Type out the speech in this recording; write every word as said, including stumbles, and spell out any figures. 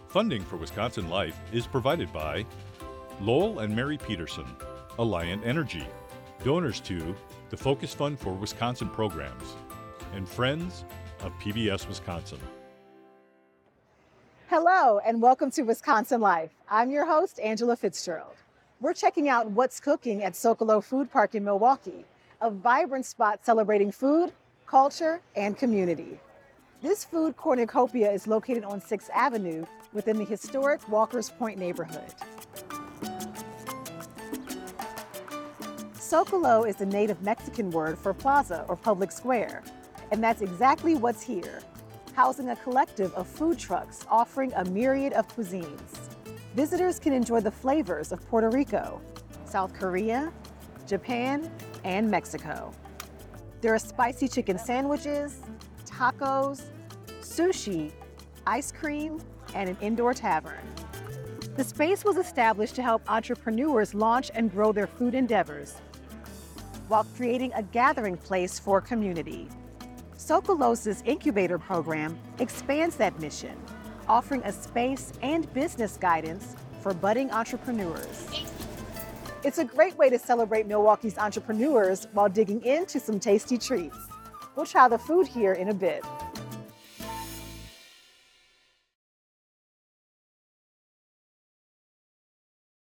Funding for Wisconsin Life is provided by Lowell and Mary Peterson, Alliant Energy, donors to the Focus Fund for Wisconsin Programs, and friends of P B S Wisconsin. Hello, and welcome to Wisconsin Life. I'm your host, Angela Fitzgerald. We're checking out what's cooking at Socolow Food Park in Milwaukee, a vibrant spot celebrating food, culture, and community. This food cornucopia is located on sixth Avenue within the historic Walker's Point neighborhood. Socolow is the native Mexican word for plaza or public square, and that's exactly what's here, housing a collective of food trucks offering a myriad of cuisines. Visitors can enjoy the flavors of Puerto Rico, South Korea, Japan, and Mexico. There are spicy chicken sandwiches, tacos, sushi, ice cream, and an indoor tavern. The space was established to help entrepreneurs launch and grow their food endeavors while creating a gathering place for community. Socolow's incubator program expands that mission, offering a space and business guidance for budding entrepreneurs. It's a great way to celebrate Milwaukee's entrepreneurs while digging into some tasty treats. We'll try the food here in a bit.